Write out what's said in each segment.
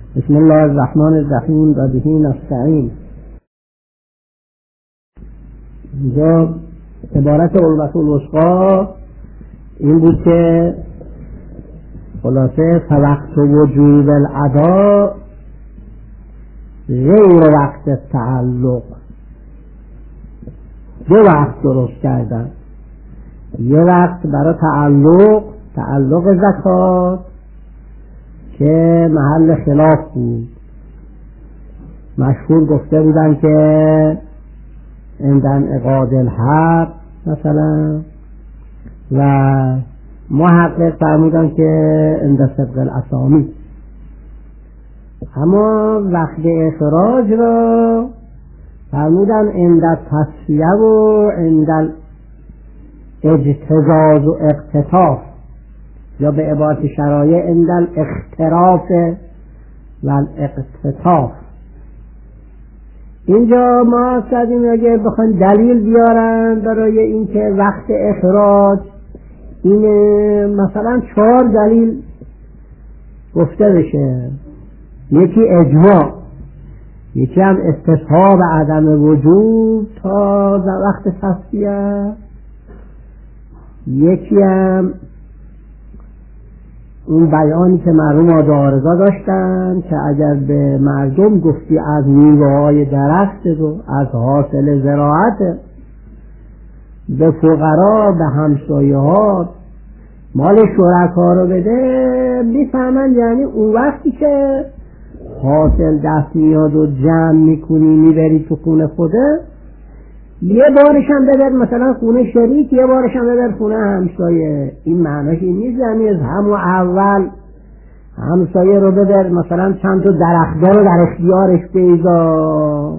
بسم الله الرحمن الرحیم و به نستعین. اینجا عبارت الوصف الوثقی این بود که خلاصه فوقت وجوب الاداء غیر وقت تعلق. دو وقت درست کردن، یه وقت برای تعلق زکات که محل خلاف بود. مشهور گفته بودن که عند انعقاد الحق مثلا، و محقق فرمودن که عند صدق الاسامی. اما وقت اخراج را فرمودن عند تصفیه و عند اجتزاز و اقتطاف، یا به عبارت شرایع عند الاختراف و الاقتطاف. اینجا ما کردیم اگه بخوان دلیل بیارن برای اینکه وقت اخراج این مثلا 4 دلیل گفته بشه. یکی اجماع، یکی هم استصحاب عدم وجود تا وقت تصفیه، یکی هم اون بیانی که مرحوم آقا عارضا داشتن که اگر به مردم گفتی از میوه‌های درخت و از حاصل زراعت، به فقرا به همسایه‌ها مال شرکا رو بده، میفهمن یعنی اون وقتی که حاصل دست میاد و جمع میکنی میبری تو خونه خوده، یه بارش هم ببر مثلا خونه شریک، یه بارش هم ببر خونه همسایه. این معناش این نیست یعنی از همون اول همسایه رو ببر مثلا چند تا درخت‌ها رو در اختیارش بذار.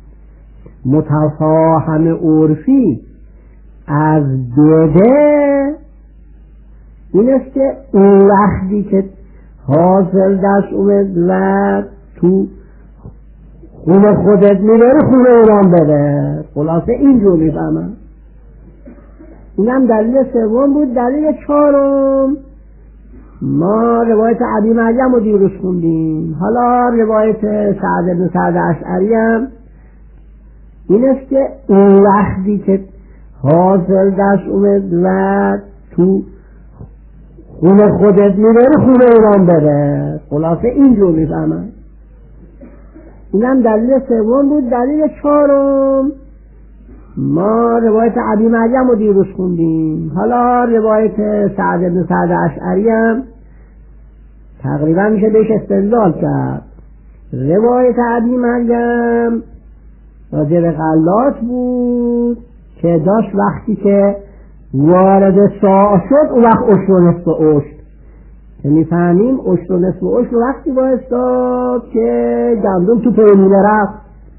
متفاهم عرفی از دوده این است که اون وقتی که حاصل دست اومد و تو خونه خودت میبری خونه ایران بره. خلاصه اینجور میفهمم. اینم دلیل سوم بود. دلیل 4 ما روایت ابی مریم رو دیروز خوندیم. حالا روایت سعد بن سعد اشعری هم این است که اون وقتی که حاصل دست اومد و تو خونه خودت میبری خونه ایران بره. خلاصه اینجور میفهمم. اینم دلیل سوم بود. دلیل 4 ما روایت ابی مریم رو دیروز خوندیم. حالا روایت سعد بن سعد اشعری هم تقریبا میشه بهش استدلال کرد. روایت ابی مریم راجع به غلات بود که داشت وقتی که وارد ساعه شد اون وقت اشت و نصف اشت که میفهمیم اشت و نصف اشت وقتی بایستاد که گندم تو پیمونه رفت.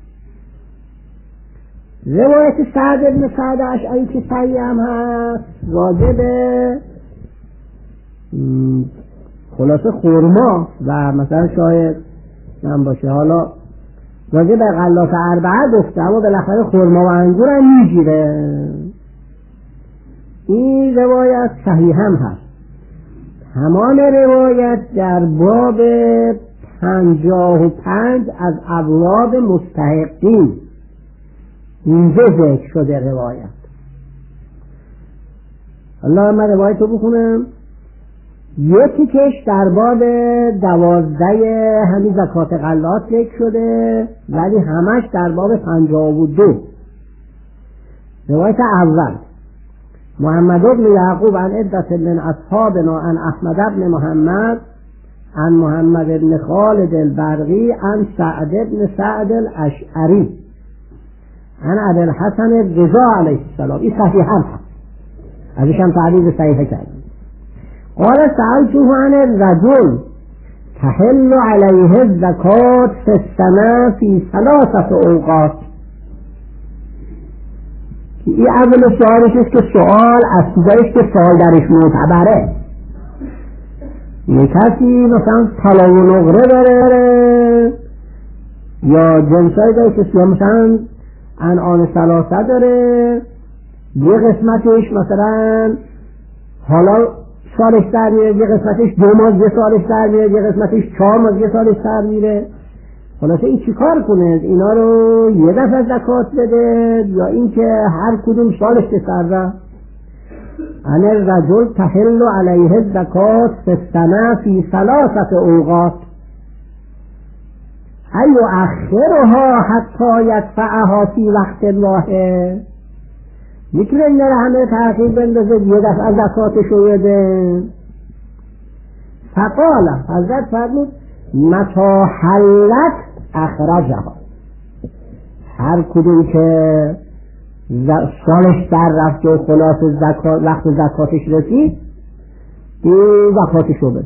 روایت سعد بن سعد اشعری که صحیح هم هست راجع به خلاصه خرما و مثلا شاید هم باشه، حالا راجع به غلات 4 گفته اما بالاخره خرما و انگور هم میگیره. این روایت صحیح هم هست. همان روایت در باب 55 از ابواب مستحقین اینجا ذکر شده روایت. الله من روایت رو بخونم. یکی کش در باب 12 همین زکات غلات ذکر شده، ولی همش در باب 52. روایت اول محمد بن یعقوب عن عدة من اصحابنا عن احمد بن محمد عن محمد بن خالد البرقی عن سعد بن سعد الاشعری عن ابی الحسن الرضا علیه السلام. این صحیح هم هست، ازش هم تعبیر صحیح کردم. قال سألته عن الرجل تحل علیه الزکات فی السنه فی 3 اوقات. این اول سوالش است که سوال از چیزایش که سوال درش معتبره. یه کسی مثلا طلا و نقره داره یا جنسای داره که مثلا انعام 3 داره، یه قسمتش مثلا حالا سالش در میره، یه قسمتش 2 ماه یه سالش در میره، یه قسمتش 4 ماه یه سالش در میره. خلاصه این چی کار کنه؟ اینا رو یه دفعه زکات بده یا اینکه هر کدوم سالش که سر رفت؟ ان الرجل تحل علیه الزکات فی السنه فی 3 اوقات ای اخرها حتی یدفعها فی وقت واحد. میتونه این رو همه تحقیق بندازه یه دفعه زکاتشو بده. فقال حضرت فرمود متی حلت اخرجها، هر کدوم که سالش در رفت و خلاص وقت زکاتش رسید این زکاتشو بده.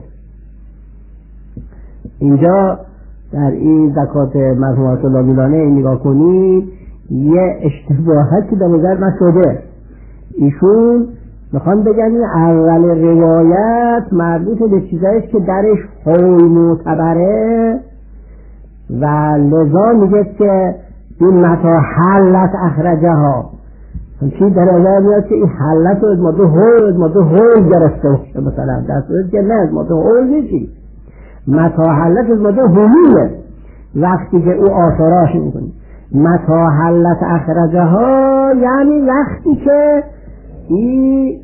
اینجا در این زکات مرحومات الله میلانه نگاه کنید یه اشتباهاتی به نظر من شده. ایشون میخوان بگن اول روایت مربوط به چیزاییست که درش حول معتبره و لذا میگه که این متی حلت اخرجها، چی در نظر میاد که این حلت رو از ماده حول گرفته باشه، مثلا در صورت که نه از ماده حول نیستی، متی حلت از ماده حلیه وقتی که او آثاراش میکنی. متی حلت اخرجها یعنی وقتی که این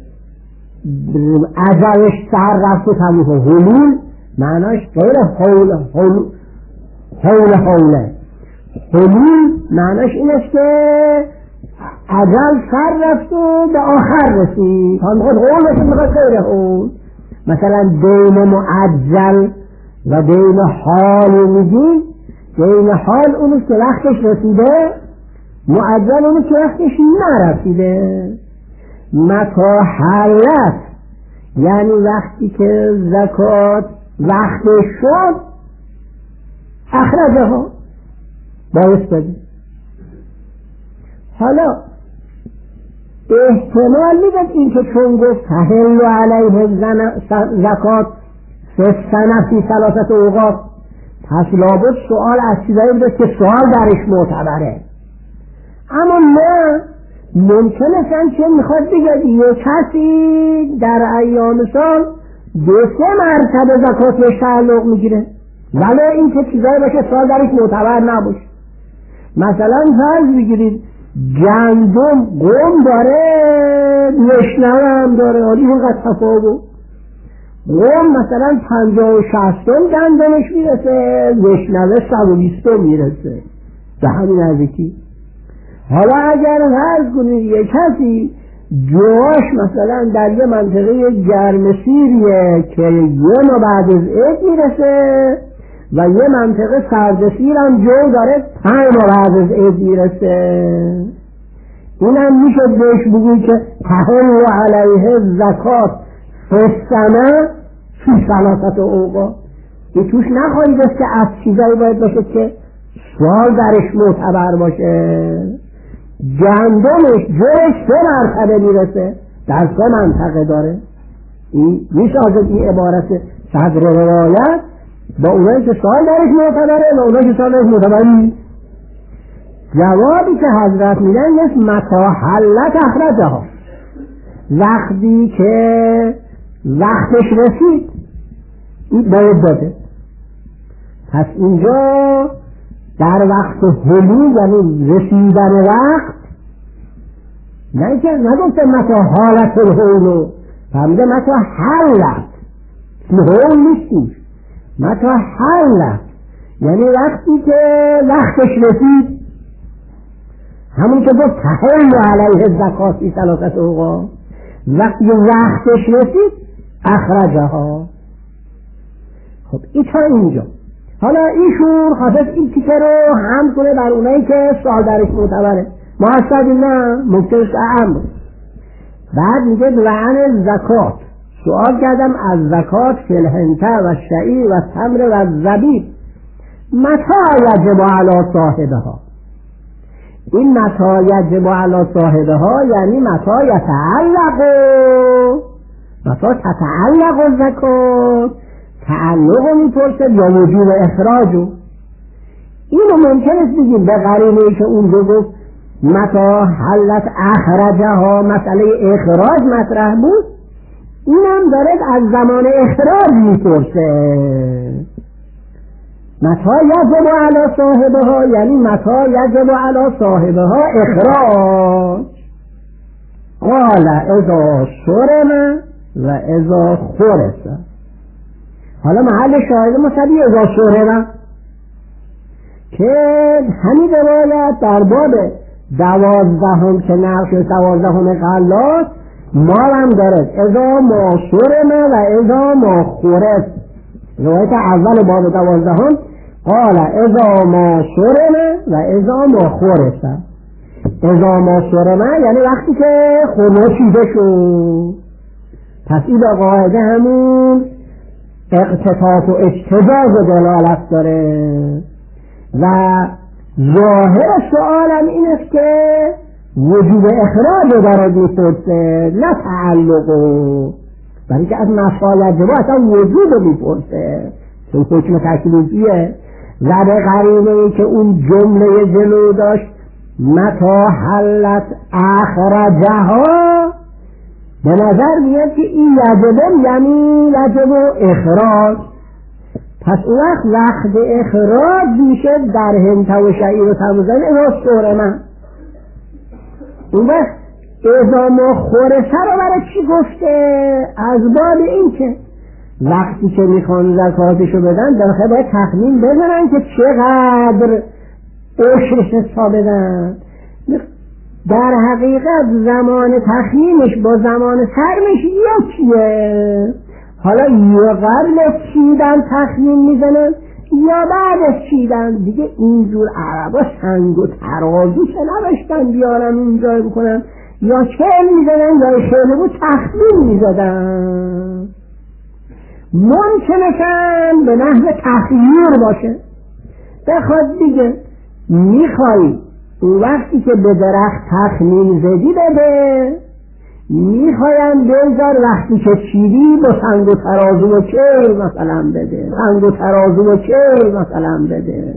اجلش سر رفت و تموم. حلول معناش غیر حوله. حلول معناش این است که اجل سر رفت و به آخر رسید. هم میخواد حول رسید، میخواد غیر حول. مثلا دین معجل و دین حال میگیم. دین حال اونو که وقتش رسیده، معجل اونو که وقتش نرسیده. متی حلت یعنی وقتی که زکات وقتش شد اخرجها باید بده. حالا احتمال میدد این که چون گفت تحل علیه زکات فی السنه فی 3 اوقات، پس لابد سوال از چیزایی بوده که سوال درش معتبره. اما نه، ممکنه که میخواد بگه یه کسی در ایام سال 2-3 مرتبه زکات بهش تعلق میگیره، ولی این که چیزایی باشه سوال درش معتبر نباشه. مثلا فرض بگیرید گندم قوم داره، وشنوه هم داره، حالی اینقدر تفاوت. قوم مثلا 50-60 گندمش میرسه، وشنوه 120 میرسه، به همین نزدیکی. حالا اگر فرض کنید یک کسی جواش مثلا در یه منطقه گرمسیریه که یه ما بعد از عید میرسه و یه منطقه سردسیر هم جو داره 5 ما بعد از عید میرسه، این هم میشه بهش بگید که تحل علیه زکات فی السنه فی 3 اوقات. این توش نخواهید است که از چیزایی باید باشه که سوال درش معتبر باشه. گندمش جوش 3 مرتبه میرسه، در 3 منطقه داره. این میشه از این عبارت صدر روایت با اونایی که سوال درش معتبره و اونایی که سوال درش معتبر نیست. جوابی که حضرت میدن است متی حلت اخرجها، وقتی که وقتش رسید این باید داده. پس اینجا در وقت حلول یعنی رسیدن وقت، نه که نگفته متی حالت الحول، فهمیده متی حلت، حول نیستیش، متی حلت یعنی وقتی که وقتش رسید، همون که گفت تحل علیه زکات فی 3 اوقات، وقتی وقتش رسید اخرجها. خب این تا اینجا. حالا ایشون خواست این تیکه رو هم کنه بر اونایی که سوال درش معتبره، ما اصلا نه ممکنش اهم. بعد میگه لعن زکات، سوال کردم از زکات فی الحنطه و شعیر و تمر و زبیب متی یجب علی صاحبها. این متی یجب علی صاحبها یعنی متی تتعلق زکات، تعلق میپرسد یا وجوب اخراجو. اینو ممکن است بگیم به قرینه که اونجا گفت متی حلت اخرجها مسئله اخراج مطرح بود، اینم داره از زمان اخراج میپرسه. متى یجب علی صاحبها، یعنی متى یجب علی صاحبها اخراج. قال اذا شرم و اذا خرس. حالا محل شاهد مصدی اذا شرم که همین روایت در باب 12 که نقش 12 غلاس ما هم داره اذا ما شرم و اذا ما خرس. روایت اول باب 12 قال اذا ما شرم و اذا ما خرس. اذا ما شرم یعنی وقتی که خورما چیده شد. پس این به قاعده همون اقتطاف و اجتزاز و دلالت داره و ظاهر سؤالم این است که وجوب اخراج رو دارد میپرسه، نه تعلقو، برای که از مفاید جبا اصلا وجود رو میپرسه چون حکم تکلیفیه. و به قرینه ای که اون جمله جلو داشت متى حلت اخرجها، به نظر میاد که این یجبه یعنی یجب اخراج. پس اون وقت اخراج میشه در هنته و شعیر و تموزن اذا شرم. اون وقت اذا ما خورسه رو برای چی گفته؟ از باب این که وقتی که میخوان زکاتشو بدن در باید تخمین بزنن که چقدر عشرش حساب بدن. در حقیقت زمان تخمینش با زمان سرمش یکیه. حالا یا قبل چیدن تخمین میزنن یا بعد از چیدن. دیگه اینجور عربا سنگ و ترازو چه نوشتن بیارن اینجا بکنن، یا چهل میزنن یا شهر بود تخمین میزدن. ممکنه به نحو تخییر باشه، بخواد دیگه میخوایی اون وقتی که به درخت تخمین زدی بده، میخوایم بذار وقتی که چیدی با سنگ و ترازو و چهل مثلا بده، سنگ و ترازو و چهل مثلا بده.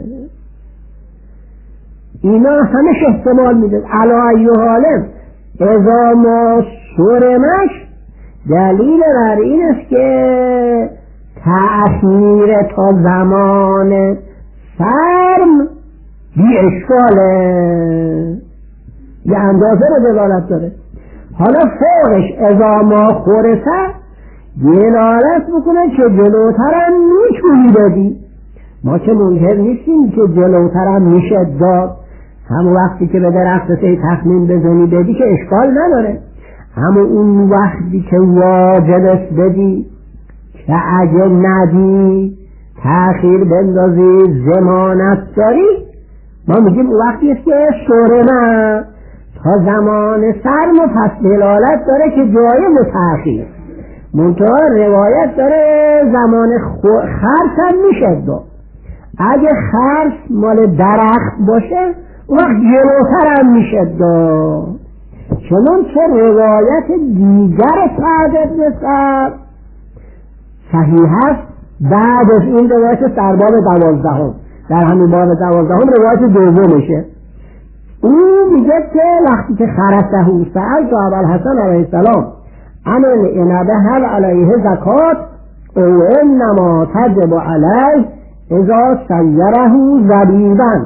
اینا همش احتمال میده. علی ای حالم اذا ما شرمش دلیل بر این است که تأخیر تا زمان سرم بی اشکاله، یه اندازه رو دلالت داره. حالا فوقش اذا ما خورسه دلالت بکنه که جلوترم میتونی بدی. ما که منکر نیستیم که جلوترم میشه داد، همون وقتی که به درخت تخمین بزنی بدی که اشکال نداره. همون اون وقتی که واجبش بدی که اگه ندی تأخیر بندازی ضمانت داری، ما میگیم اون وقتی است که شرمه تا زمان سرم و پس دلالت داره که جای تأخیر. منتها روایت داره زمان خرس هم میشه داد. اگه خرس مال درخت باشه اون وقت جلوتر هم میشه داد. چون که روایت دیگر سعد ابن سعد صحیح هست بعد از این روایت در باب 12 در همین باب 12 روایت دومشه. او میگه که وقتی که خرسه سأل تو ابوالحسن علیه السلام عن العنب هل علیه زکات او انما تجب علیه اذا سیره زبیبا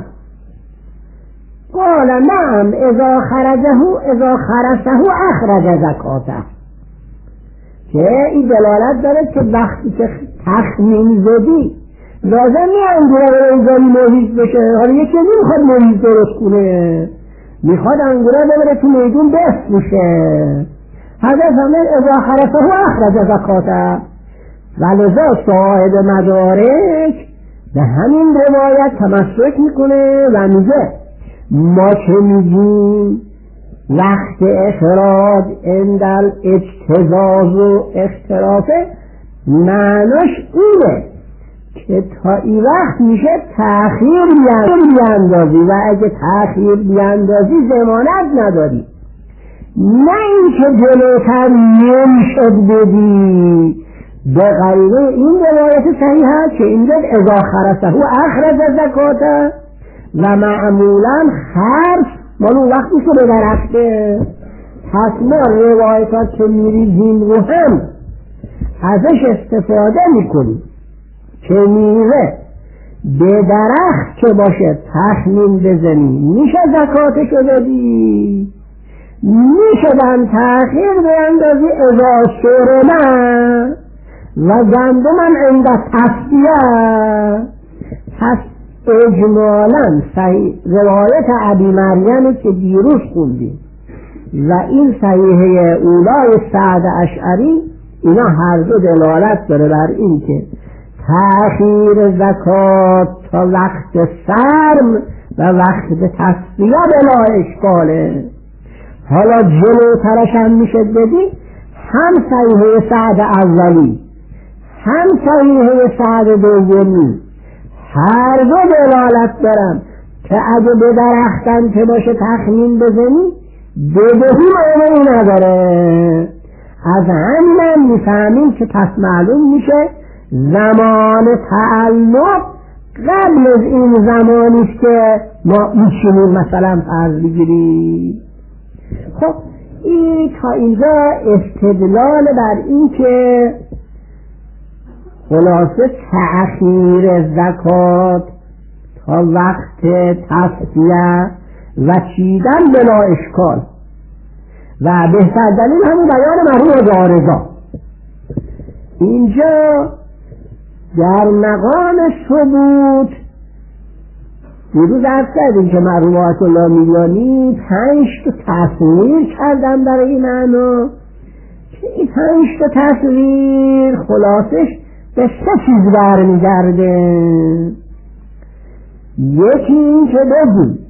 قال نعم اذا خرسه اخرج زکاته. که این دلالت داره که وقتی که تخمین زدی لازم نیه انگوره به انگاری محیط بشه. حالا یکی نمیخواد محیط درست کنه، میخواد انگوره ببره تو میدون بفروشه. حضرت فرمود اذا خرسه اخرج زکاته. ولذا صاحب مدارک به همین روایت تمسک میکنه و میگه ما که میگیم وقت اخراج اندل اجتزاز و اختلافه معناش اینه که تا این وقت میشه تأخیر بیاندازی و اگه تأخیر بیاندازی ضمانت نداری، نه اینکه جلوتر نمیشد بدی. به قرینه این روایت صحیح هست که اینجا اذا خرسه اخرج زکاته و معمولا خرس مالو وقتی که به درخته. پس ما روایتات که میریزیم رو هم ازش استفاده میکنی که میوه به درخت که باشه تخمین بزنی میشه زکاتشو بدی؟ میشه دم تأخیر به اندازی اذا سرمه و گندمم عند تصفیه. پس اجمالا روایت ابی مریم که دیروز خوندیم و این صحیحه اولای سعد اشعری، اینا هر دو دلالت داره بر این که تأخیر زکات تا وقت سرم و وقت تصفیه بلا اشکاله. حالا جلوترش هم میشه بدی هم صحیحه سعد اولی هم صحیحه سعد دومی هر دو دلالت دارن که اگه به درختن که باشه تخمین بزنی بدهی معنی نداره. از همین میفهمیم که پس معلوم میشه زمان تعلق قبل از این زمانیست که ما میشونیم مثلا فرض بگیریم. خب این تا اینجا استدلال بر این که خلاصه تأخیر زکات تا وقت تصفیه و چیدن بلا اشکال و بهتر دلیل همون بیان مرحوم جارزا. اینجا در مقام ثبوت دیروز عرض کردیم که مرحوم آیت الله میلانی 5 تا تصویر کردن برای این معنا که این 5 تا تصویر خلاصش به 3 چیز برمیگرده. یکی این که بگیم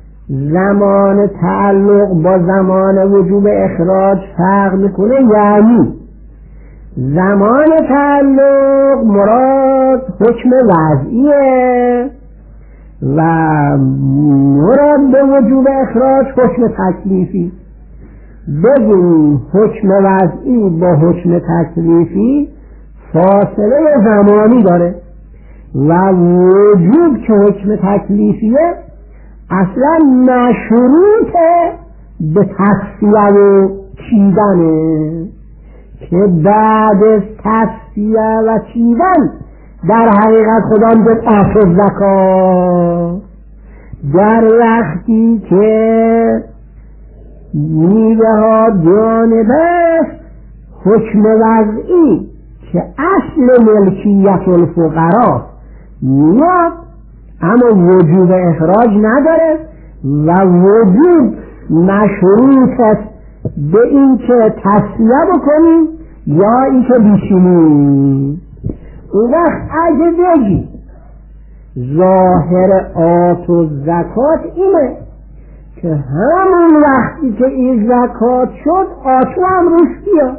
زمان تعلق با زمان وجوب اخراج فرق میکنه، یعنی زمان تعلق مراد حکم وضعیه و مراد به وجوب اخراج حکم تکلیفی. بگیم حکم وضعی با حکم تکلیفی فاصله زمانی داره و وجوب که حکم تکلیفیه اصلا مشروط به تصفیه و چیدنه که بعد از تصفیه و چیدن در حقیقت خدا میگه آتو زکات. در وقتی که میوه ها جانبه حکم وضعی که اصل ملکیت الفقرا میاد اما وجوب اخراج نداره و وجوب مشروط است به این که تصفیه بکنیم یا این که بیشینیم. اون وقت اگه بگی ظاهر آت و زکات اینه که همون وقتی که این زکات شد آتو هم روش بیاد.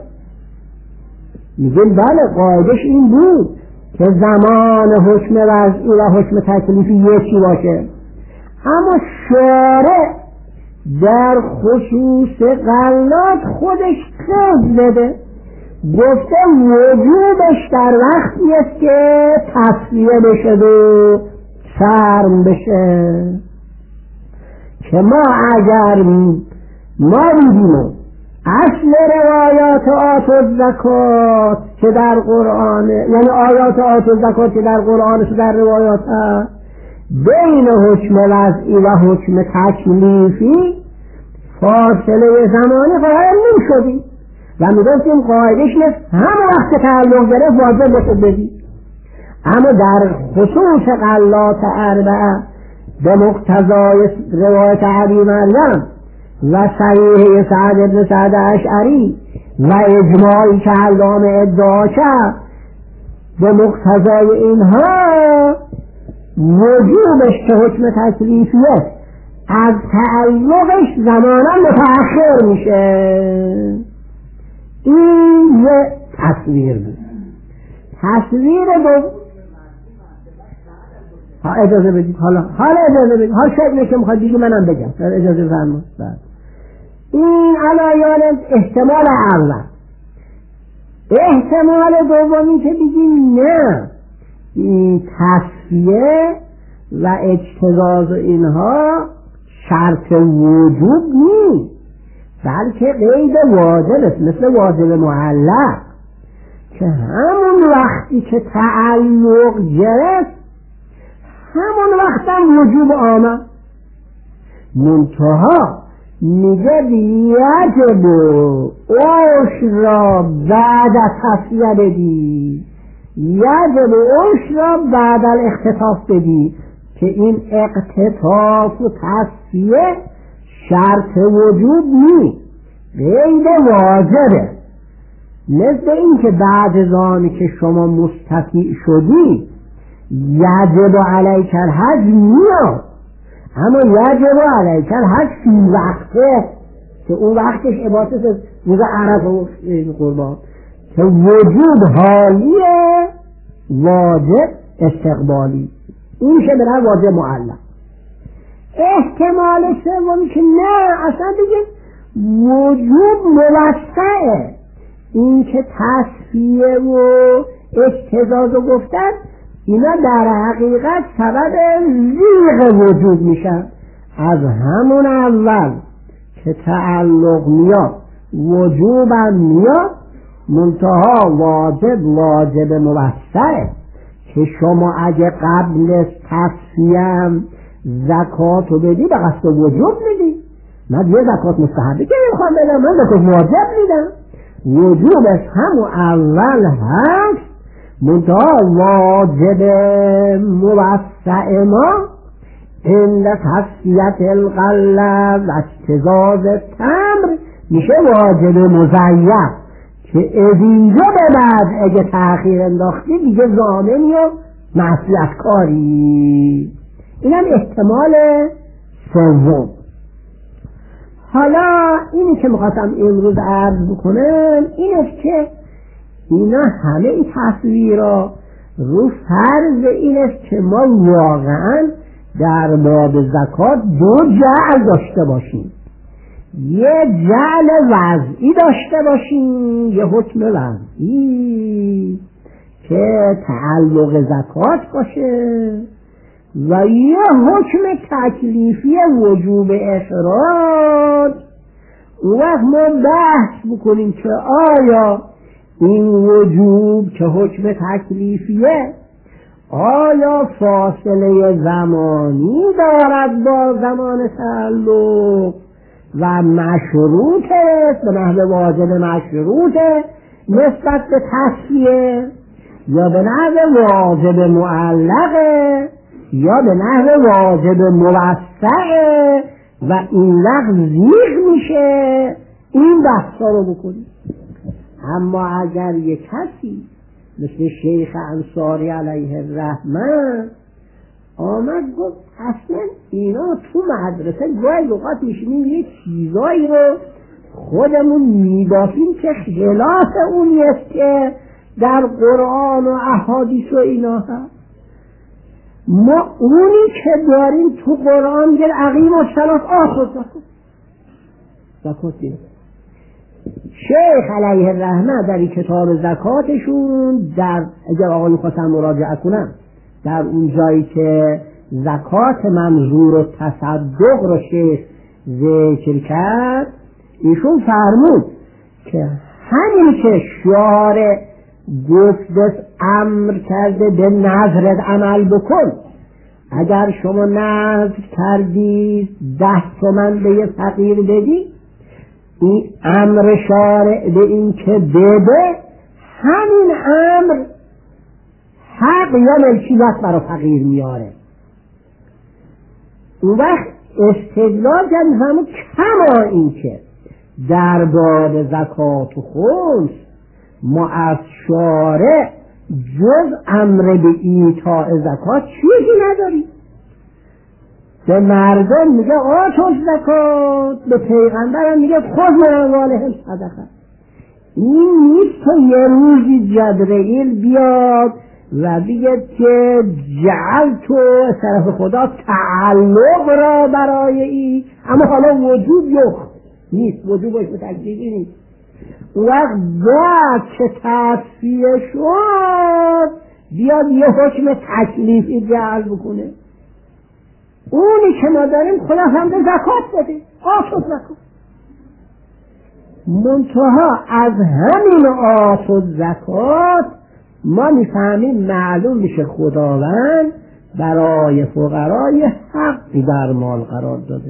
میگیم بله قاعدش این بود که زمان حکم وضعی و حکم تکلیفی یکی باشه، اما شارع در خصوص غلات خودش قید بده، گفته وجوبش در وقتی است که تصفیه بشه و سرم بشه. که ما اگر ما دیدیم اصل روایات آت و زکات که در قرآن، یعنی آیات آت و زکات که در قرآن و در روایات هست، بین حکم وضعی و حکم تکلیفی فاصله زمانی قائل نمی‌شدیم و می‌گفتیم قاعدش نیست همه وقت تعلق گرفت واجب بشه بدی. اما در خصوص غلات اربعه به مقتضای روایت ابی مریم و صحیحه سعد بن سعد اشعری و اجماعی که علامه ادعا کرد، به مقتضای اینها وجوبش که حکم تکلیفیه از تعلقش زمانا متأخر میشه. این یه تصویر بود. تصویر دو اجازه بدید حالا اجازه بدید حال شکلی که میخواد دیگه منم بگم اجازه فرمایید. این علایان احتمال اول. احتمال دومی که بگیم نه این تصفیه و اجتزاز و اینها شرط وجوب نیست، بلکه قید واجب است، مثل واجب معلق که همون وقتی که تعلق گرفت همون وقت هم وجوب آمد. منتها میگه یجب عشر را بعد تصفیه بدی، یجب عشر را بعد الاختطاف بدی، که این اقتطاف و تصفیه شرط وجوب نیست، غیر واجبه. مثل این که بعد از آن که شما مستطیع شدی یجب علیک الحج میاد، اما یجب علیک الحج فی وقته، که اون وقتش عبارت از روز عرفه و قربان، که وجود حالیه، واجب استقبالی، این میشه برای واجب معلق. احتمال سومی که نه اصلا دیگه وجوب موسعه، این که تصفیه و اجتزاز رو گفتن اینا در حقیقت سبب زیغ وجود میشن. از همون اول که تعلق میاد وجوب هم میاد، منتها واجب موسعه، که شما اگه قبل از تصفیه زکات رو بدی به قصد وجوب میدی. من یه زکات مستحبه که نمیخوام بدم، من زکات واجب میدم. وجوب از همون اول هست، منتها واجب موسع ما عند تصفیت القلب و اجتزاز تمر میشه واجب مزیف، که از اینجا به بعد اگه تأخیر انداختی دیگه ضامنی و معصیت کاری. اینم احتمال سوم. حالا اینی که میخواستم امروز عرض بکنم اینه که اینا همه این تصویرها رو فرض این است که ما واقعا در باب زکات دو جعل داشته باشیم، یه جعل وضعی داشته باشیم، یه حکم وضعی که تعلق زکات باشه، و یه حکم تکلیفی وجوب اخراج. اون وقت ما بحث بکنیم که آیا این وجوب که حکم تکلیفیه آیا فاصله زمانی دارد با زمان تعلق و مشروطه به نحو واجب مشروطه نسبت به تصفیه، یا به نحو واجب معلقه، یا به نحو واجب موسعه، و این وقت زیغ میشه. این بحثا رو بکنیم. اما اگر یک کسی مثل شیخ انصاری علیه الرحمه آمد گفت اصلا اینا تو مدرسه گاهی اوقات میشینیم یه چیزایی رو خودمون میبافیم که خلاف اونی است که در قرآن و احادیث و اینا هست. ما اونی که داریم تو قرآن گر عقیم و شلاف آخر زکات دیم. شیخ علیه الرحمه در این کتاب زکاتشون، در اگر آقایی خواستم مراجعه کنم، در اون جایی که زکات منظور و تصدق رو شیخ ذکر کرد، ایشون فرمود که همین که شارع گفت امر کرده به نظرت عمل بکن، اگر شما نظر کردی 10 تومن به یه فقیر بدی، این امر شارع به این که بده، همین امر حق یا ملکیت برای فقیر میاره. اون وقت استدلال کردن همون کما این که در باب زکات و خمس ما از شارع جز امر به ایتاء زکات چیزی نداریم. به مردم میگه آتوا زکات، به پیغمبرم میگه خذ من اموالهم صدقه. این نیست که یه روزی جبرئیل بیاد و بگه که جعلت طرف خدا تعلق را برای این، اما حالا وجود نیست، وجودش به تکلیفی نیست. وقت بعد که تصفیه شد بیاد یه حکم تکلیفی جعل بکنه. اونی که ما داریم خدا هم به زکات بده، آتوا زکات. منتها از همین آت و زکات ما میفهمیم معلوم میشه خداوند برای فقرای حقی در مال قرار داده.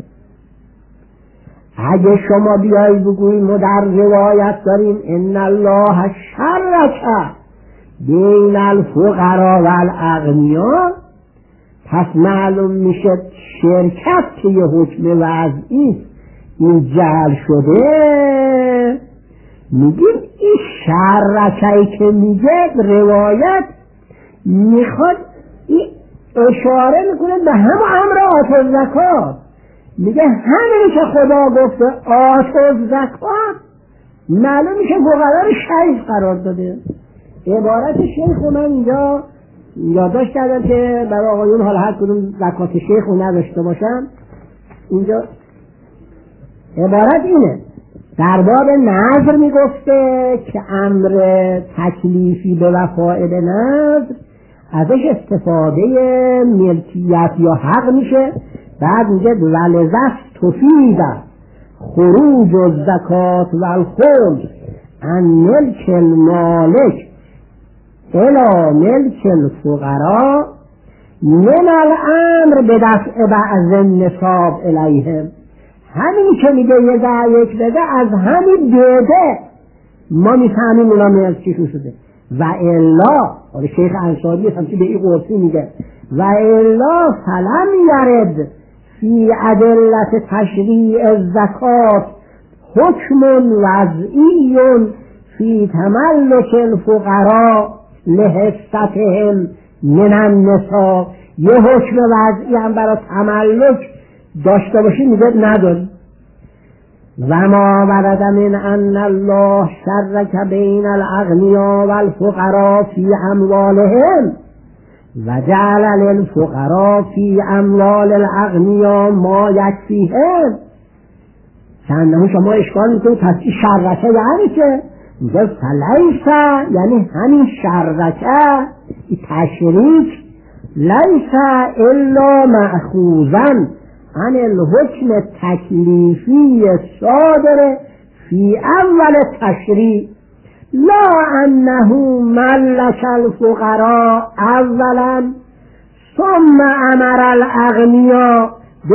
اگه شما بیایی بگوییم ما در روایت داریم ان الله شرک بین الفقراء و الاغنیا، پس معلوم میشه شرکت که یه حکم وضعی این جعل شده. میگیم این شرکه‌ای که میگه روایت میخواد این اشاره میکنه به هم امر آت و زکات. میگه همین که خدا گفته آت و زکات معلوم میشه فقرا رو شریف قرار داده. عبارت شیخ من اینجا یادداشت کردم که برای آقایون حالا هر کدوم زکات شیخ رو نداشته باشم. اینجا عبارت اینه، در باب نذر میگفته که امر تکلیفی به وفای به نذر ازش استفاده ملکیت یا حق میشه. بعد میگه ولذت تفید خروج الزکات و الخمس عن ملک المالک الى ملک الفقراء من الامر به دفع بعض النصاب الیهم. همین که میگه یه ده یک بده از همین بده ما میفهمیم اونا ملکیشون شده. و الا حالا شیخ انصاری همچی به این قرصی میگه و الا فلم یرد فی ادلت تشریع الزکات حکم وضعی فی تملک الفقراء لحصتهم من النصاب. یه حکم وضعی هم برای تملک داشته باشی میگه نداری. و ما ورد من ان الله شرک بین الاغنیا و الفقراء فی اموالهم و جعل للفقراء فی اموال الاغنیا ما یکفیهم. چندمون شما اشکال میکنید پس این شرکه یعنی که میگه فلیسه، یعنی همین شرکه این تشریک لیسه الا مأخوذا عن الحکم تکلیفی صادر فی اول تشریع لا انه ملک الفقراء اولا ثم امر الاغنیا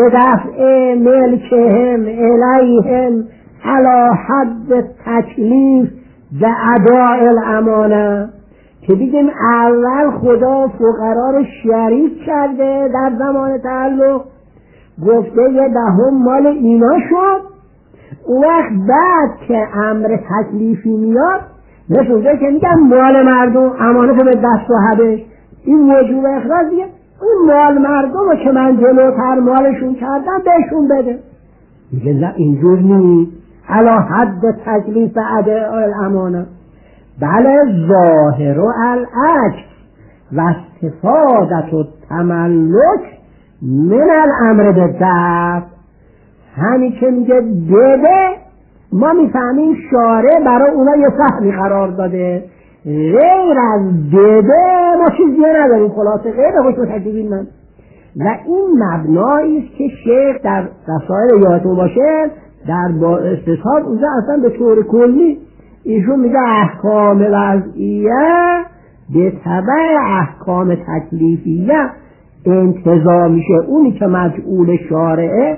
بدفع ملکهم الیهم علی حد تکلیف باداء الامانه. که بگیم اول خدا فقرا رو شریک کرده در زمان تعلق، گفته یه دهم مال اینا شد. اون وقت بعد که امر تکلیفی میاد نشونده که میگن مال مردم امانت به دست و حدش، این وجوب اخراج دیگه اون مال مردم رو که من جلوتر مالشون کردم بهشون بده. میگه نه اینجور نیست، علی حد تکلیف اداء الامانه. بله ظاهر و العکس و استفادت و تملک من الامر بالدفع. همین که میگه بده ما میفهمیم شارع برای اونا یه فهمی قرار داده، غیر از بده ما چیزی نداریم. خلاصه غیر حکم تکلیفی من و این مبنایی است که شیخ در رسائل یادتون باشه در با استثاب اونجا اصلا به طور کلی ایشون میگه احکام وضعیه به تبع احکام تکلیفیه انتزاع میشه اونی که مجعول شارعه،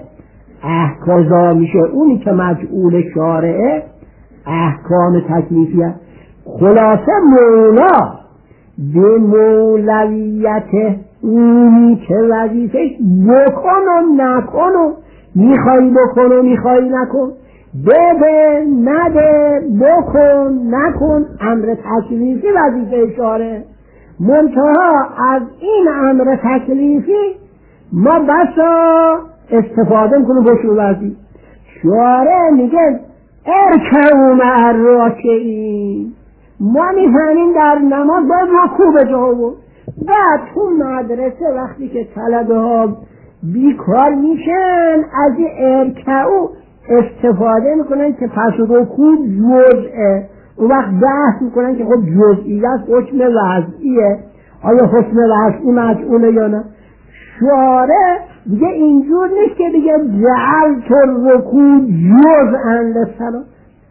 احکام میشه اونی که مجعول شارعه، احکام تکلیفیه. خلاصه مولا به مولویت اونی که وظیفش بکن و نکن و میخوایی بکن و میخوایی نکن، بده نده بکن نکن، امر تکلیفی وظیفه شارعه. منتها از این امر تکلیفی ما بسا استفاده میکنیم بشون وزی. شارع میگه ارکعوا مع الراکعین. ما میفهمیم در نماز باید رکوع به جا بود. بعد تو مدرسه وقتی که طلبه ها بیکار میشن از این ارکعوا استفاده میکنن که پس رکوع جزئه. اون وقت بحث میکنن که خب جزئیت حکم وضعیه، آیا حکم وضعی مجعوله یا نه. شارع دیگه اینجور نیست که دیگه جعلت الرکوع جزءا للصلاة.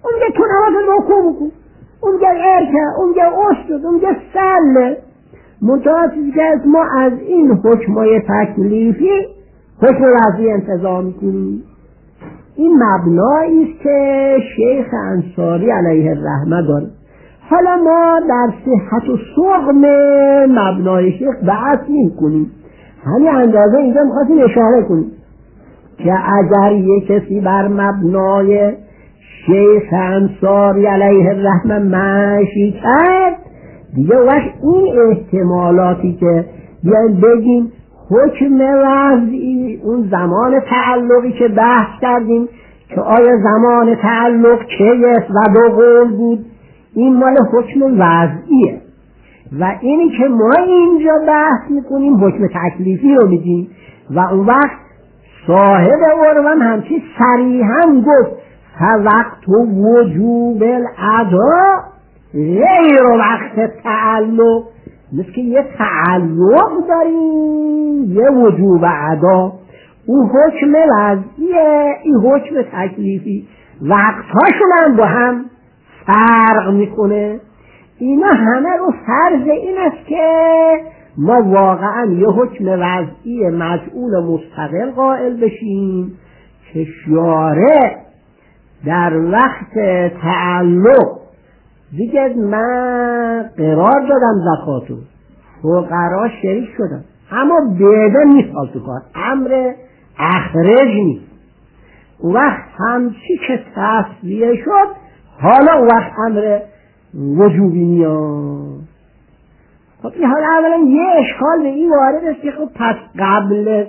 اون میگه تو نماز رکوع بکن، اون میگه ارکع، اون میگه اسجد، اون میگه صلی. منتها چیزی که ما از این حکمای تکلیفی حکم وضعی انتزاع میکنیم. این مبنایی است که شیخ انصاری علیه الرحمه داره. حالا ما در صحت و سقم مبنای شیخ بحث نمی‌کنیم، همین اندازه اینجا می‌خواستیم اشاره کنیم که اگر یک کسی بر مبنای شیخ انصاری علیه الرحمه مشی کرد، دیگه وقت این احتمالاتی که بیایم بگیم حکم وضعی، اون زمان تعلقی که بحث کردیم که آیا زمان تعلق چیست و دو قول بود، این مال حکم وضعیه و اینی که ما اینجا بحث میکنیم حکم تکلیفی رو میدیم و اون وقت صاحب عرفم همچی صریحا گفت وقت وجوب الادا غیر وقت تعلق، مثل که یه تعلق داریم یه وجوب ادا، اون حکم وضعیه این حکم تکلیفی، وقتهاشون هم با هم فرق میکنه. اینا همه رو فرض این است که ما واقعا یه حکم وضعی مجعول مستقل قائل بشیم که شارع در وقت تعلق دیگه من قرار دادم زکاتو، فقرا شریک شدم، اما بیده نیست تو کار، امر اخرج نیست. اون وقت همچی که تصویه شد حالا اون وقت امر وجوبی میاد. خب این حالا اولا یه اشکال به این وارد است که خب پس قبل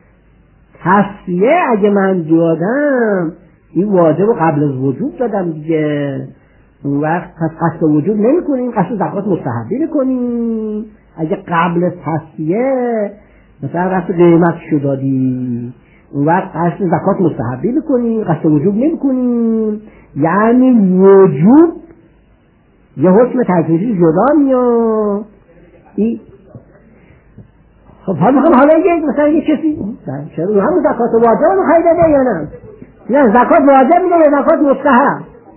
تصفیه اگه من دادم این واجب رو قبل از وجوب دادم دیگه، اون وقت پس قصد وجوب نمی کنیم، قصد زکات مستحبی نکنیم. اگه قبل تصفیه مثلا قصد قیمت شو دادی، اون وقت قصد زکات مستحبی نکنیم، قصد وجوب نمی کنیم، یعنی وجوب یه حکم تکلیفی جدا میاد. خب حالا یک مثلا یه کسی چرا همون زکات واجب میخوای بده یا نه؟ نه زکات واجب میده یا زکات مستحب؟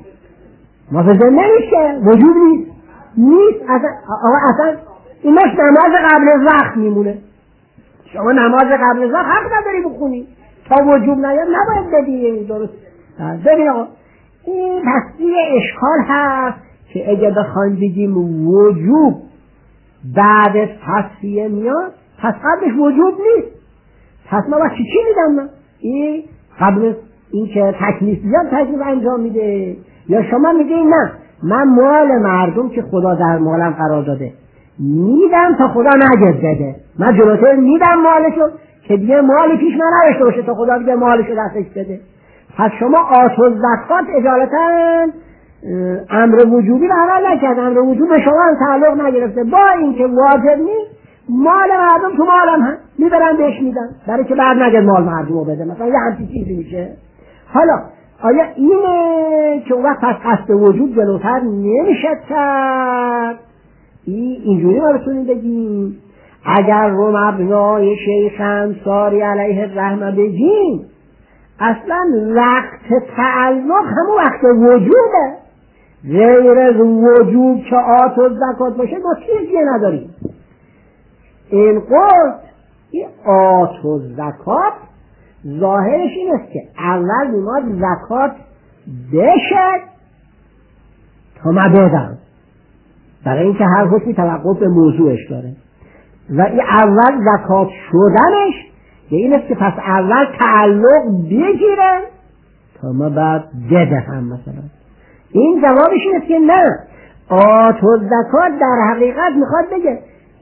مفضل نمیشه، وجوب نیست اصلا اینش نماز قبل از وقت میمونه. شما نماز قبل از وقت حق نداری بخونی تا وجوب نیاد، نباید بدی. درست ببین آقا این تصویر اشکال هست که اگه بخوایم بگیم وجوب بعد از تصفیه میاد پس قبلش وجوب نیست، پس ما باید چی میدم من؟ این قبل این که تکلیف بیاد تکلیف انجام میده، یا شما میگه نه من مال مردم که خدا در مالم قرار داده میدم تا خدا نگه بده، من جلوتر میدم مالشو که دیگه مالی پیش من نداشته باشه تا خدا دیگه مالشو دستش بده. پس شما آتو زکات اجالتا امر وجوبی رو عمل نکرد، امر وجوب به شما هم تعلق نگرفته، با اینکه واجب نیست مال مردم تو مالم هم میبرن بهش میدن، برای که بعد نگه مال مردم رو بده، مثلا یه همچین چیزی میشه. حالا آیا اینه که وقت پس قصد وجود جلوتر نمیشه کرد؟ اینجوری ما بتونیم بگیم اگر رو مبنای شیخ انصاری علیه الرحمه بگیم اصلا وقت تعلق همون وقت وجوده، غیر از وجوب که آتو زکات باشه ما چیزی نداریم. این قرد این آتو زکات ظاهرش این است که اول میماد زکات بشه تا ما بدم، برای اینکه هر حکمی توقف به موضوعش داره و این اول زکات شدنش به این است که پس اول تعلق بگیره تا ما بعد بدهم. مثلا این جوابش این است که نه، آتو زکات در حقیقت میخواد بگه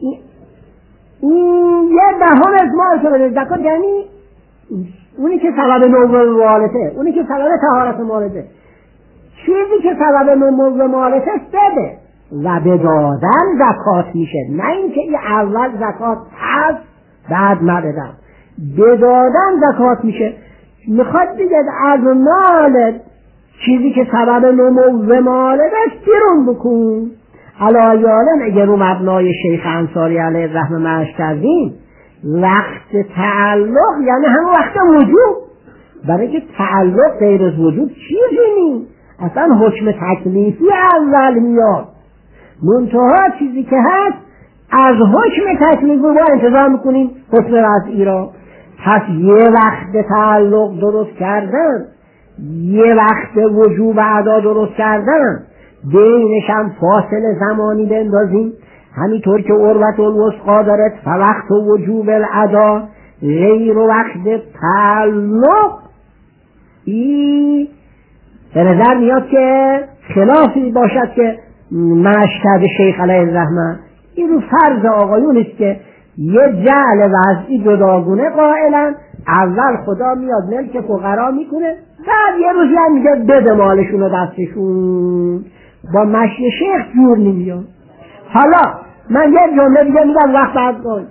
این یه دهم از مال که بده زکات، یعنی اونی که سبب نوع مالته، اونی که سبب طهارت مالته، چیزی که سبب نوع مالته بده و به دادن زکات میشه، نه اینکه این اول زکات هست بعد ما بدم، به دادن زکات میشه. میخواد بگه از مال چیزی که سبب نوع مالته بیرون بکن. علایالن اگر رو مبنای شیخ انصاری علیه الرحمه معاش کردیم وقت تعلق یعنی همون وقت وجود، برای که تعلق غیر از وجود چیزی نیست. اصلا حکم تکلیفی اول میاد، منتها چیزی که هست از حکم تکلیفی ما انتظار میکنیم حکم وضعی را. پس یه وقت تعلق درست کردن، یه وقت وجوب ادا درست کردن، بینش هم فاصله زمانی بندازیم، همینطور که عروة الوثقی داره فوقت وجوب الادا غیر وقت تعلق. این به نظر میاد که خلافی باشد که مشهد شیخ علیه الرحمه. این رو فرض آقایون است که یه جعل وضعی جداگونه قائلن، اول خدا میاد ملک فقرا میکنه، بعد یه روزی هم میگه بده مالشون و دستشون، با مشی شیخ جور نمیاد. حالا من یه جمله دیگه میگم وقت بعد کن.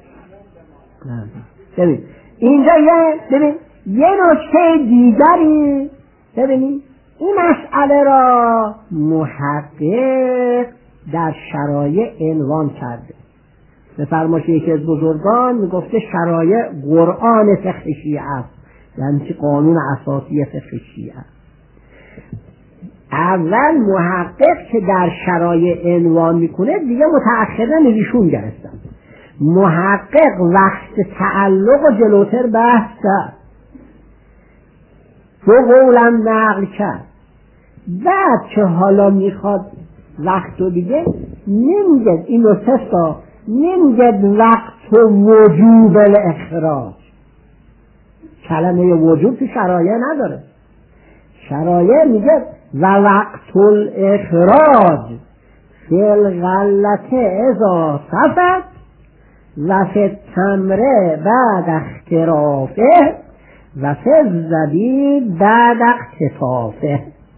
ببین اینجا یه نکته دیگری، ببینید این مسئله را محقق در شرایع عنوان کرده. به فرمایش یکی از بزرگان میگفته شرایع قرآن فقه شیعه است، یعنی چه قانون اساسی فقه شیعه. اول محقق که در شرایع عنوان میکنه دیگه متأخرن ایشون گرفتن. محقق وقت تعلق و جلوتر بحث کرد، دو قولم نقل کرد، بعد که حالا میخواد وقت و دیگه نمیگه این نسخه نمیگه وقت و وجوب الاخراج. کلمه وجوب تو شرایع نداره، شرایع میگه و وقت الاخراج فی الغلت اذا صفت و فی التمره بعد اخترافه و فی الزبیب بعد اختفافه.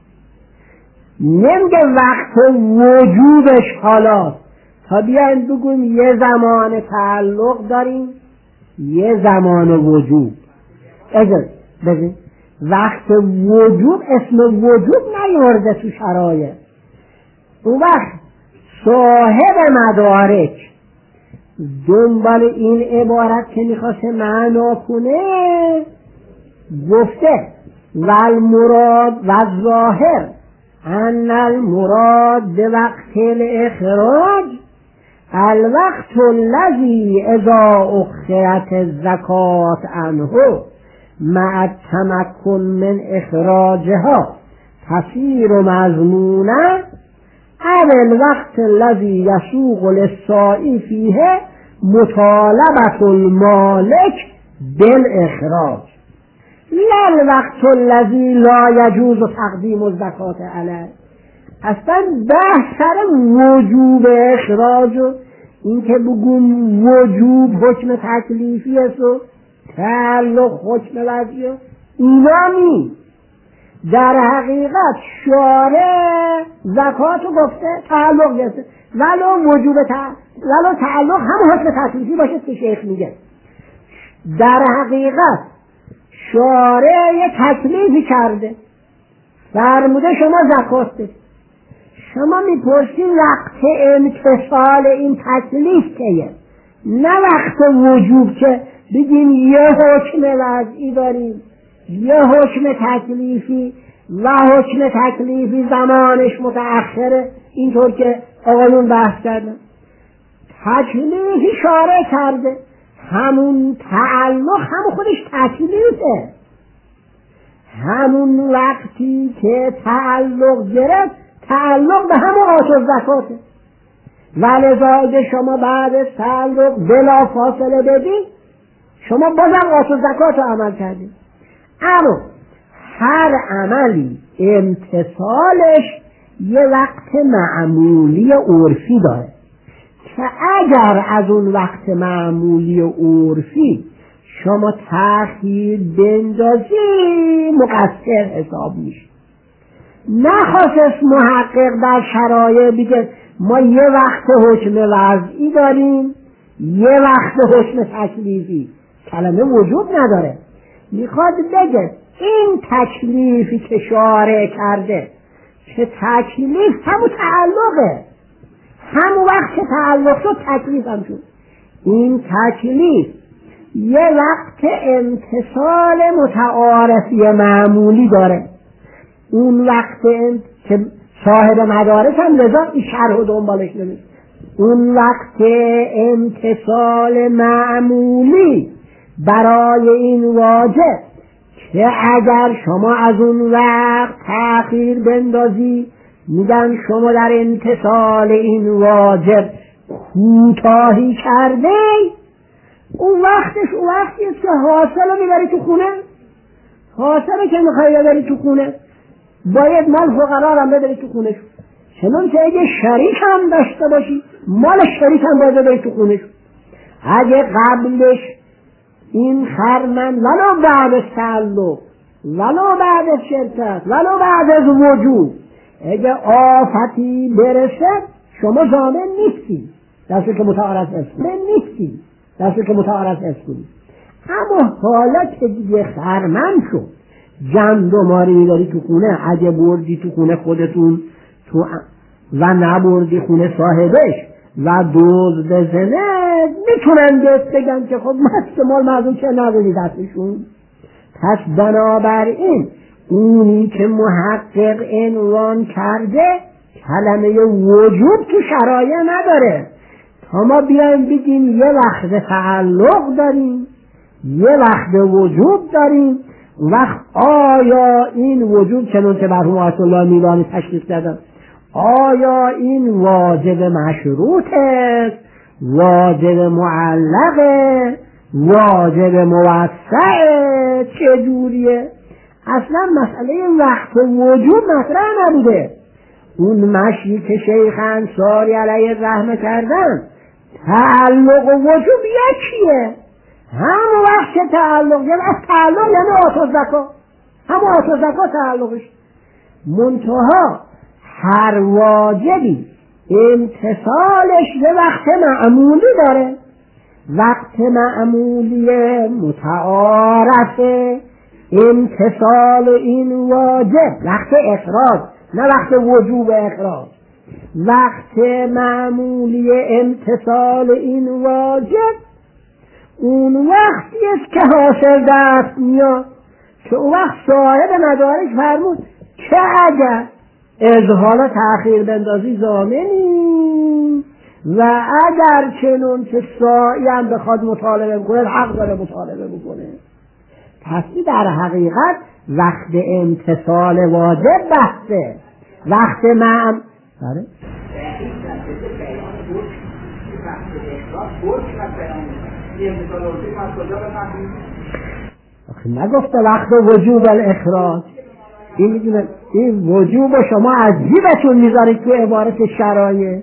نمیگه وقت وجوبش حالا تا بیایم بگویم یه زمان تعلق داریم یه زمان وجوب. ببین وقت وجوب اسم وجوب نیورده تو شرایع. اون وقت صاحب مدارک دنبال این عبارت که میخواسته معنا کنه گفته والمراد و ظاهر ان المراد به وقت الاخراج الوقت الذي اذا اخرت الزکات عنه مع التمکن من اخراجها تصیر مضمونا او الوقت الذي يسوغ للسائی فيه مطالبة المالک بالاخراج لا الوقت الذي لا يجوز تقدیم الزکات علیه. اصلا بحث سر وجوب اخراج و این که بگون وجوب حکم تکلیفی است و تعلق حکم وضعی اینا نی. در حقیقت شارع زکات رو گفته تعلق گفته، ولو وجوب ولو تعلق هم حکم تکلیفی باشه که شیخ میگه. در حقیقت شارع یه تکلیفی کرده، فرموده شما زکات بدید. شما میپرسید وقت امتصال این تکلیف کیه، نه وقت وجوب که بگیم یه حکم وضعی داریم یه حکم تکلیفی و حکم تکلیفی زمانش متأخره اینطور که آقایون بحث کردن. تکلیفی شارع کرده، همون تعلق همون خودش تکلیفه. همون وقتی که تعلق گرفت تعلق به همون آتش زکاته، ولذا شما بعد از تعلق بلا فاصله بدید شما بازم آتش زکات رو عمل کردید. اما هر عملی امتصالش یه وقت معمولی عرفی داره که اگر از اون وقت معمولی عرفی شما تأخیر بندازی مقصر حساب میشه. نخواست محقق در شرایع بگه ما یه وقت حکم وضعی داریم یه وقت حکم تکلیفی، کلمه وجود نداره. میخواد بگه این تکلیفی که شارع کرده که تکلیف همون تعلقه، همون وقت که تعلق شد تکلیف هم شد. این تکلیف یه وقت امتصال متعارفی معمولی داره. اون وقت که صاحب مدارک هم لذا این شرح و دنبالش نمیشه. اون وقت امتثال معمولی برای این واجب که اگر شما از اون وقت تأخیر بندازی، میگن شما در امتثال این واجب کوتاهی کرده، اون وقتش اون وقتیست که حاصل میبری تو خونه، حاصل که میخوایی ببری تو خونه باید مال فقرا هم ببری تو خونش. چنانچه اگه شریک هم داشته باشی مال شریک هم باید ببری تو خونش. اگه قبلش این خرمن ولو بعد از تعلق، ولو بعد از شرکت، ولو بعد از وجود، اگه آفتی برسه شما ضامن نیستی دسته که متعارض اسکنی. اما حالا که دیگه خرمن شد، جمع دوماری میداری تو خونه، اگه بردی تو خونه خودتون و نبردی خونه صاحبش و دزد بزنه، میتونن بهت بگن که خب مال مردم چه نبودی دستشون. پس بنابراین اونی که محقق عنوان کرده کلمه وجود تو شرایع نداره. تا ما بیایم بگیم یه وقت تعلق داریم، یه وقت وجود داریم، وقت آیا این وجود چنانچه مرحوم آیت الله میلانی تشخیص دادن، آیا این واجب مشروط است، واجب معلقه، واجب موسعه، چه جوریه؟ اصلا مسئله وقت وجود مطرح نبوده. اون مشی که شیخ انصاری علیه رحمه کردن، تعلق و وجود یکیه. همون وقت که تعلق یعنی آت زکا، همون آت زکا تعلقش. منتها هر واجبی امتصالش به وقت معمولی داره. وقت معمولی متعارفه امتصال این واجب، وقت اخراج نه وقت وجوب اخراج. وقت معمولی امتصال این واجب اون وقتی است که حاصل دست میاد، که اون وقت صاحب مدارک فرمود که اگر اذهال تأخیر بندازی ضامنی و اگر چنون که سائی هم بخواد مطالبه بکنه حق داره مطالبه بکنه. پس در حقیقت وقت امتصال واجب بحثه. وقت بله؟ نگفته وقت وجوب الاخراج. این وجوب شما از جیبتون میذارید تو عبارت شرایع.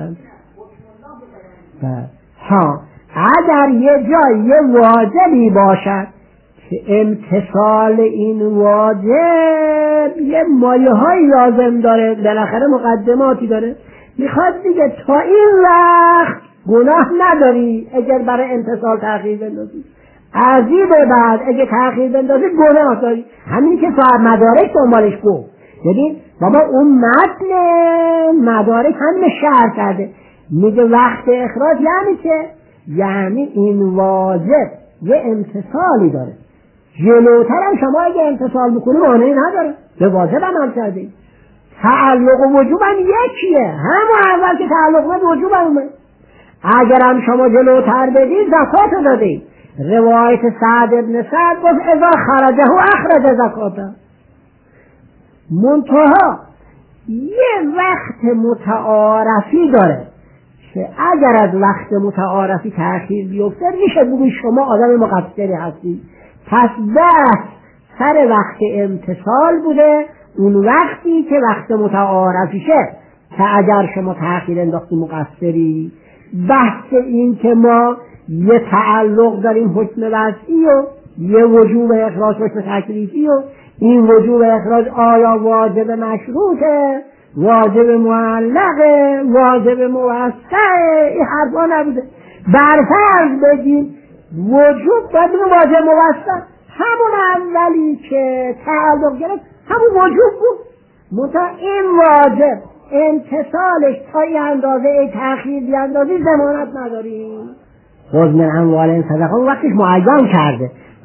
ها اگر یه جای یه واجبی باشد که امتصال این واجب یه مایه های لازم داره، بالاخره مقدماتی داره، میخواد دیگه تا این وقت گناه نداری اگر برای امتصال تأخیر بندازی، از این به بعد اگه تأخیر بندازی گناه داری. همین که صاحب مدارک دنبالش گفت. ببین بابا اون متن مدارک هم شرح کرده، میگه وقت اخراج یعنی که یعنی این واجب یه امتصالی داره. جلوتر هم شما اگه امتصال بکنی مانعی نداره، به واجب عمل کردی. تعلق و وجوب هم یکیه، همون اول که تعلق و وجوب هم اومد. اگر هم شما جلوتر بدی زکات دادی. روایت سعد ابن سعد گفت اذا خرجه و اخرج زکاته. منتها یه وقت متعارفی داره که اگر از وقت متعارفی تأخیر بیفته میشه بگوی شما آدم مقصری هستی. پس بس سر وقت امتصال بوده، اون وقتی که وقت متعارفی شه که اگر شما تأخیر انداختی مقصری. بحث این که ما یه تعلق داریم حکم وضعی و یه وجوب اخراج حکم تکلیفی و این وجوب اخراج آیا واجب مشروطه، واجب معلقه، واجب موسعه، این حرفا نبوده. برفرض بگیم وجوب بدون واجب موسع، همون اولی که تعلق گرفت همون وجوب بود. منتها این واجب امتصالش تا این اندازه تأخیر بیاندازی ضمانت نداریم. خود من اموال این صدقه اون وقتش معین کرده،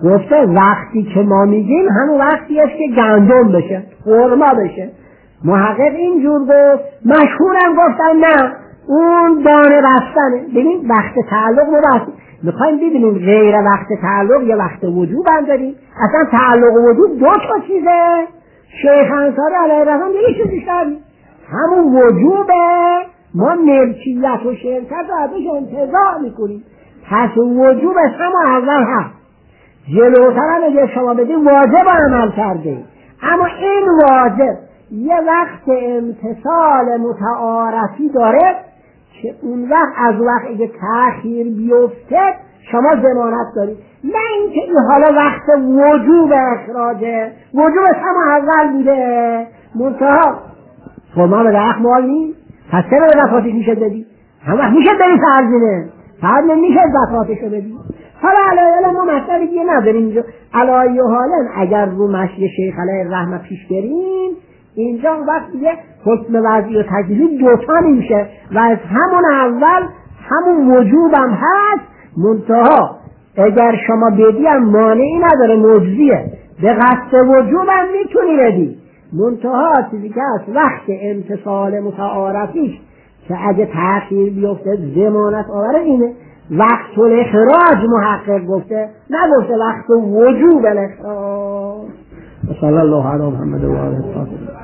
گفته وقتی که ما میگیم همون وقتی است که گندم بشه، خرما بشه. محقق اینجور گفت، مشهورم گفتن نه اون دانه بستنه. ببین وقت تعلق مبحث میخوایم ببینیم غیر وقت تعلق یا وقت وجوب هم داریم. اصلا تعلق و وجوب دو تا چیزه. شیخ انصاری علیه الرحمه یه چیزی داریم، همون وجوبه. ما ملکیت و شرکت رو ازش انتزاع میکنیم، پس وجوب همون اول هست. جلوتر هم اگه شما بدیم واجب عمل کرده، اما این واجب یه وقت امتصال متعارفی داره که اون وقت از وقت اگه تأخیر بیفته شما ضمانت دارید، نه اینکه این حالا وقت وجوب اخراجه، وجوب هم اول بوده منتها خورما به درخت مال نیست، پس چرا به زکاتش میشه بدی؟ هم وقت میشه بدی فرضینه، فرض نمیشه زکاتشو بدی. حالا علیه ما مطلبی دیگه نداریم اینجا. علیه حالا اگر رو مشی شیخ علیه الرحمه پیش بریم اینجا وقت دیگه حکم وضعی و تجلیل دوتا نمیشه و از همون اول همون وجوبم هست، منتها اگر شما بدی هم مانعی نداره، مجزیه، به قصد وجوبم میتونی بدی، منتها چیزی که هست وقت امتصال متعارفیش که اگه تأخیر بیفته ضمانت آوره اینه. وقت الاخراج محقق گفته، نگفته وقت وجوب الاخراج. صلی الله علی محمد و آله الطاهرین.